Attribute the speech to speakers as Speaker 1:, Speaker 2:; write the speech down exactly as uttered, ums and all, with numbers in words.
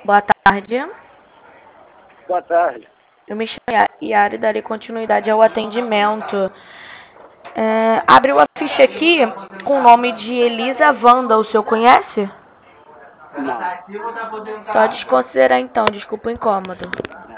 Speaker 1: Boa tarde.
Speaker 2: Boa tarde.
Speaker 1: Eu me chamo Yara e darei continuidade ao atendimento. É, abriu a ficha aqui com o nome de Elisa Wanda. O senhor conhece?
Speaker 2: Não.
Speaker 1: Pode desconsiderar então, desculpa o incômodo.